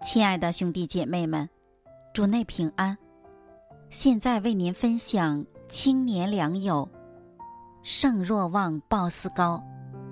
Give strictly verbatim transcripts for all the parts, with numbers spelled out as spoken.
亲爱的兄弟姐妹们，主内平安。现在为您分享青年良友圣若望鲍斯高。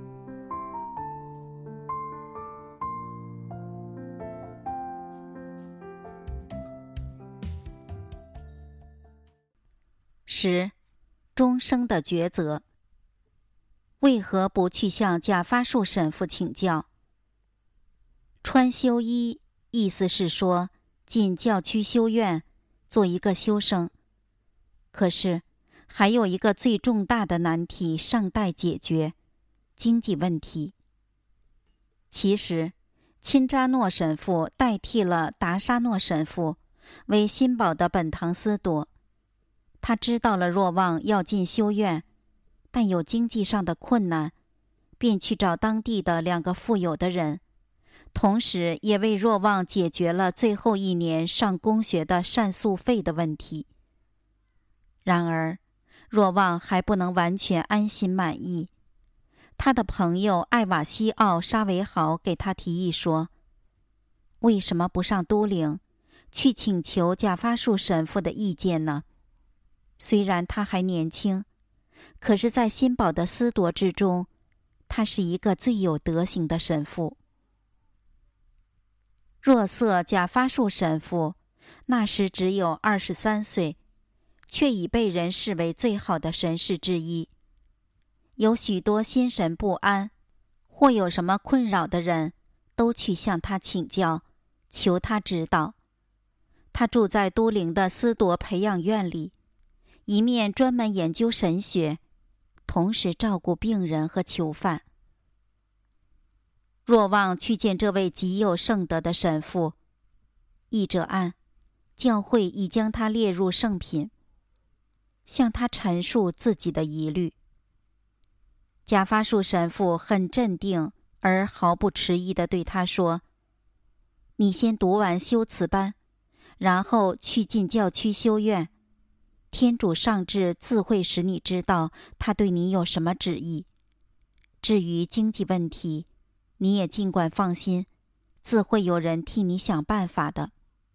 十，终生的抉择。为何不去向贾发树神父请教？穿修衣意思是说进教区修院做一个修生，可是还有一个最重大的难题尚待解决，经济问题。其实钦扎诺神父代替了达沙诺神父为新堡的本堂司铎，他知道了若望要进修院，但有经济上的困难，便去找当地的两个富有的人，同时也为若望解决了最后一年上公学的膳宿费的问题。然而若望还不能完全安心满意，他的朋友艾瓦西奥沙维豪给他提议说，为什么不上都灵去请求贾发树神父的意见呢？虽然他还年轻，可是在新堡的司铎之中，他是一个最有德行的神父。若瑟贾发树神父那时只有二十三岁，却已被人视为最好的神士之一。有许多心神不安或有什么困扰的人都去向他请教，求他指导。他住在都灵的司铎培养院里，一面专门研究神学，同时照顾病人和囚犯。若望去见这位极有圣德的神父，译者按，教会已将他列入圣品，向他陈述自己的疑虑。贾发树神父很镇定而毫不迟疑地对他说，你先读完修辞班，然后去进教区修院，天主上至自会使你知道他对你有什么旨意。至于经济问题，你也尽管放心，自会有人替你想办法的。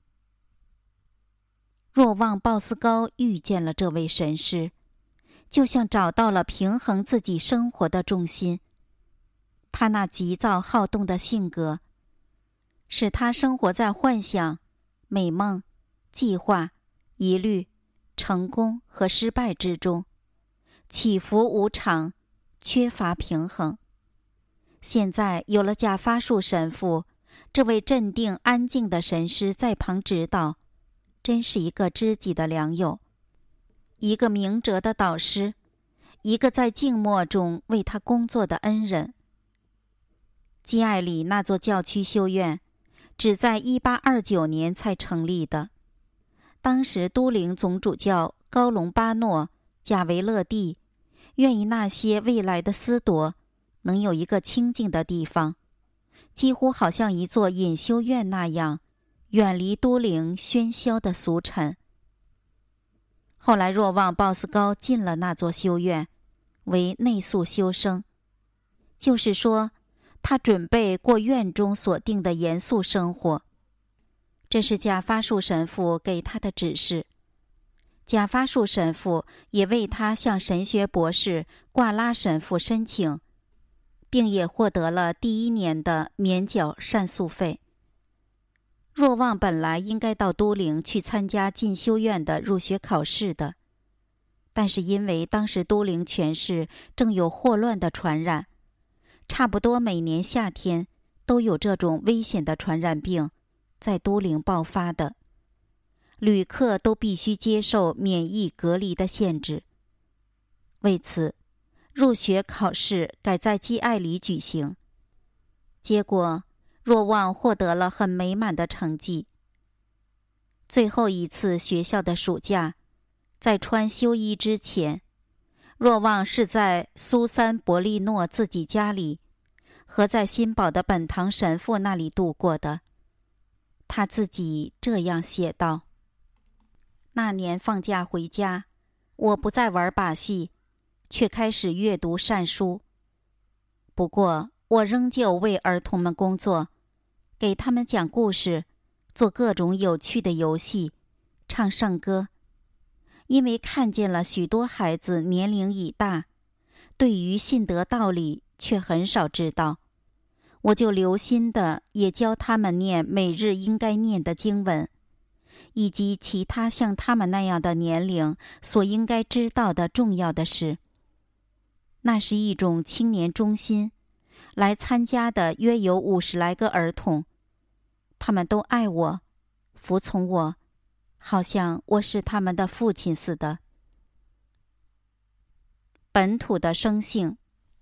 若望鲍斯高遇见了这位神师，就像找到了平衡自己生活的重心。他那急躁好动的性格，使他生活在幻想、美梦、计划、疑虑、成功和失败之中，起伏无常，缺乏平衡。现在有了贾发树神父这位镇定安静的神师在旁指导，真是一个知己的良友，一个明哲的导师，一个在静默中为他工作的恩人。基艾里那座教区修院只在一八二九年才成立的，当时都灵总主教高隆巴诺贾维勒蒂愿意那些未来的司铎能有一个清静的地方，几乎好像一座隐修院那样，远离都灵喧嚣的俗尘。后来若望鲍斯高进了那座修院，为内宿修生，就是说他准备过院中所定的严肃生活。这是贾发树神父给他的指示。贾发树神父也为他向神学博士挂拉神父申请，并也获得了第一年的免缴膳宿费。若望本来应该到都灵去参加进修院的入学考试的，但是因为当时都灵全市正有霍乱的传染，差不多每年夏天都有这种危险的传染病在都灵爆发的，旅客都必须接受免疫隔离的限制。为此入学考试改在基艾里举行，结果若望获得了很美满的成绩。最后一次学校的暑假，在穿修衣之前，若望是在苏珊伯利诺自己家里和在新堡的本堂神父那里度过的。他自己这样写道，那年放假回家，我不再玩把戏，却开始阅读善书。不过我仍旧为儿童们工作，给他们讲故事， 做各种有趣的游戏，唱圣歌。因为看见了许多孩子年龄已大，对于信德道理却很少知道，我就留心的也教他们念每日应该念的经文，以及其他像他们那样的年龄所应该知道的重要的事。那是一种青年中心，来参加的约有五十来个儿童，他们都爱我，服从我，好像我是他们的父亲似的。本土的生性。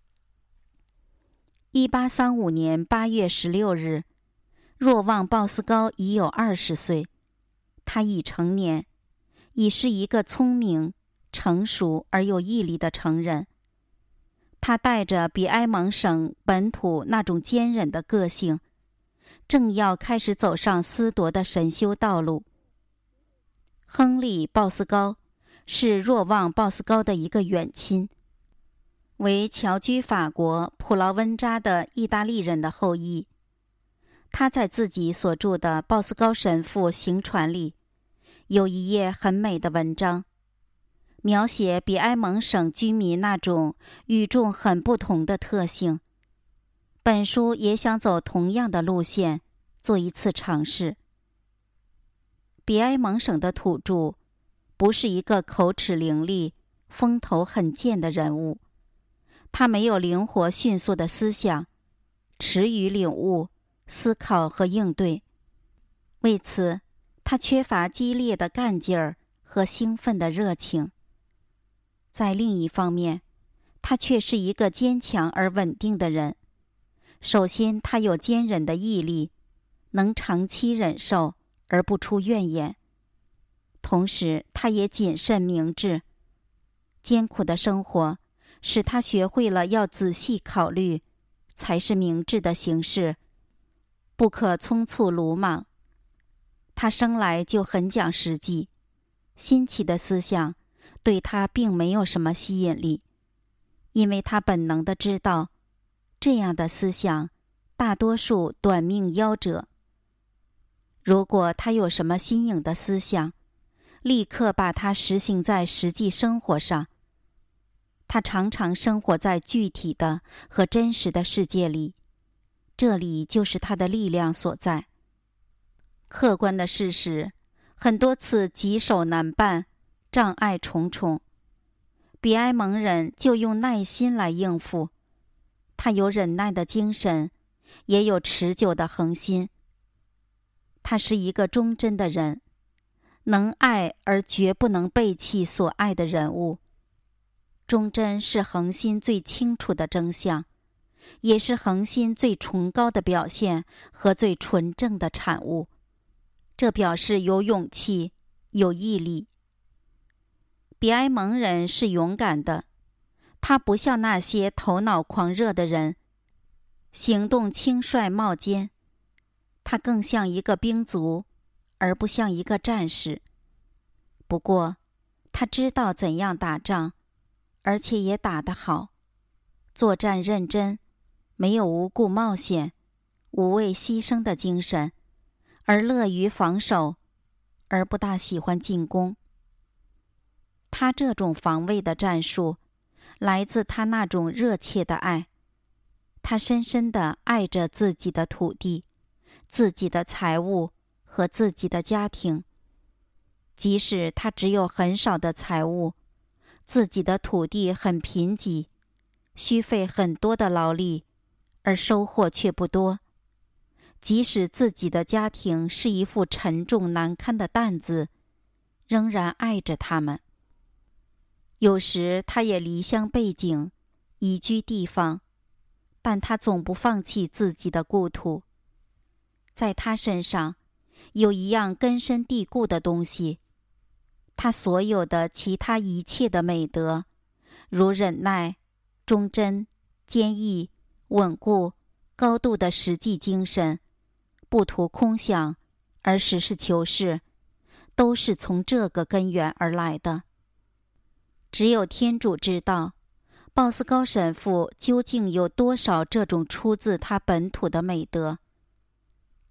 一八三五年八月十六日，若望鲍斯高已有二十岁，他已成年，已是一个聪明、成熟而有毅力的成人。他带着比埃蒙省本土那种坚韧的个性，正要开始走上思铎的神修道路。亨利·鲍斯高是若望·鲍斯高的一个远亲，为侨居法国普劳温扎的意大利人的后裔。他在自己所著的《鲍斯高神父行传》里，有一页很美的文章，描写比埃蒙省居民那种与众很不同的特性。本书也想走同样的路线，做一次尝试。比埃蒙省的土著不是一个口齿伶俐、风头很健的人物，他没有灵活迅速的思想、迟语领悟、思考和应对，为此他缺乏激烈的干劲儿和兴奋的热情。在另一方面，他却是一个坚强而稳定的人。首先，他有坚韧的毅力，能长期忍受而不出怨言。同时，他也谨慎明智。艰苦的生活使他学会了要仔细考虑，才是明智的行事，不可匆促鲁莽。他生来就很讲实际，新奇的思想对他并没有什么吸引力，因为他本能地知道，这样的思想大多数短命夭折。如果他有什么新颖的思想，立刻把它实行在实际生活上。他常常生活在具体的和真实的世界里，这里就是他的力量所在。客观的事实很多次棘手难办，障碍重重，比埃蒙人就用耐心来应付。他有忍耐的精神，也有持久的恒心。他是一个忠贞的人，能爱而绝不能背弃所爱的人物。忠贞是恒心最清楚的真相，也是恒心最崇高的表现和最纯正的产物。这表示有勇气，有毅力。比埃蒙人是勇敢的，他不像那些头脑狂热的人，行动轻率冒尖，他更像一个兵卒，而不像一个战士。不过，他知道怎样打仗，而且也打得好。作战认真，没有无故冒险、无谓牺牲的精神，而乐于防守，而不大喜欢进攻。他这种防卫的战术，来自他那种热切的爱。他深深地爱着自己的土地、自己的财物和自己的家庭。即使他只有很少的财物，自己的土地很贫瘠，需费很多的劳力，而收获却不多。即使自己的家庭是一副沉重难堪的担子，仍然爱着他们。有时他也离乡背井，移居地方，但他总不放弃自己的故土。在他身上有一样根深蒂固的东西，他所有的其他一切的美德，如忍耐、忠贞、坚毅、稳固、高度的实际精神，不图空想，而实事求是，都是从这个根源而来的。只有天主知道，鲍斯高神父究竟有多少这种出自他本土的美德。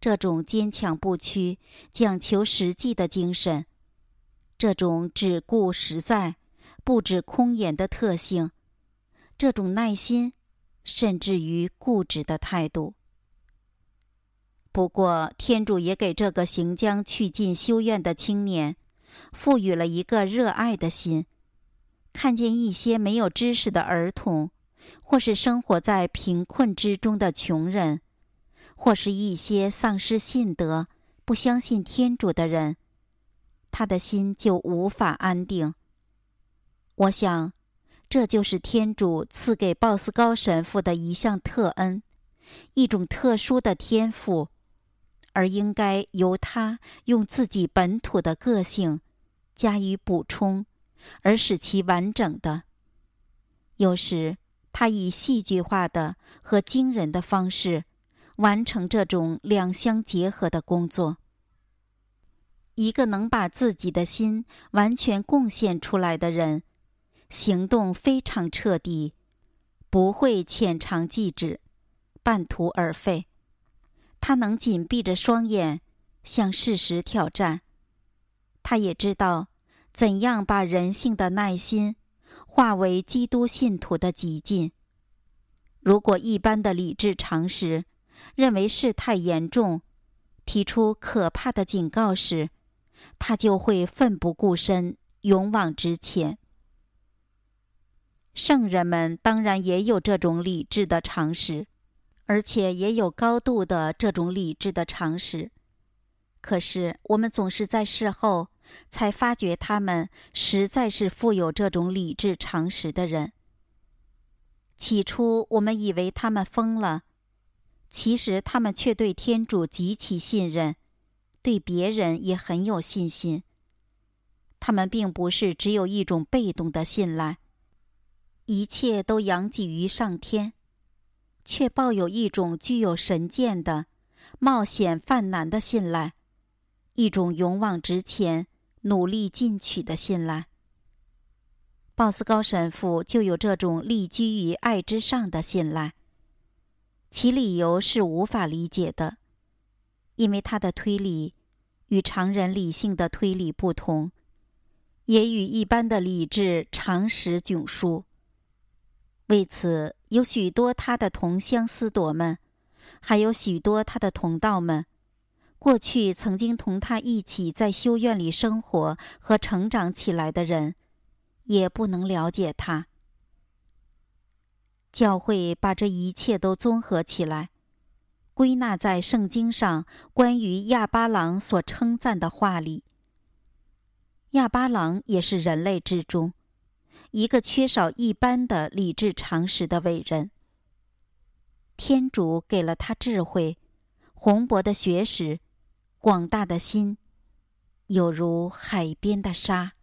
这种坚强不屈、讲求实际的精神，这种只顾实在、不止空言的特性，这种耐心，甚至于固执的态度。不过，天主也给这个行将去进修院的青年，赋予了一个热爱的心。看见一些没有知识的儿童，或是生活在贫困之中的穷人，或是一些丧失信德、不相信天主的人，他的心就无法安定。我想，这就是天主赐给鲍斯高神父的一项特恩，一种特殊的天赋，而应该由他用自己本土的个性加以补充，而使其完整的。有时他以戏剧化的和惊人的方式完成这种两相结合的工作。一个能把自己的心完全贡献出来的人，行动非常彻底，不会浅尝即止，半途而废。他能紧闭着双眼向事实挑战，他也知道怎样把人性的耐心化为基督信徒的极尽。如果一般的理智常识认为事态严重，提出可怕的警告时，他就会奋不顾身，勇往直前。圣人们当然也有这种理智的常识，而且也有高度的这种理智的常识。可是我们总是在事后才发觉他们实在是富有这种理智常识的人。起初我们以为他们疯了，其实他们却对天主极其信任，对别人也很有信心。他们并不是只有一种被动的信赖，一切都仰己于上天，却抱有一种具有神见的、冒险犯难的信赖，一种勇往直前、努力进取的信赖。鲍斯高神父就有这种立居于爱之上的信赖，其理由是无法理解的，因为他的推理与常人理性的推理不同，也与一般的理智常识迥殊。为此，有许多他的同乡思铎们，还有许多他的同道们，过去曾经同他一起在修院里生活和成长起来的人，也不能了解他。教会把这一切都综合起来，归纳在圣经上关于亚巴郎所称赞的话里。亚巴郎也是人类之中一个缺少一般的理智常识的伟人。天主给了他智慧、宏博的学识、广大的心，有如海边的沙。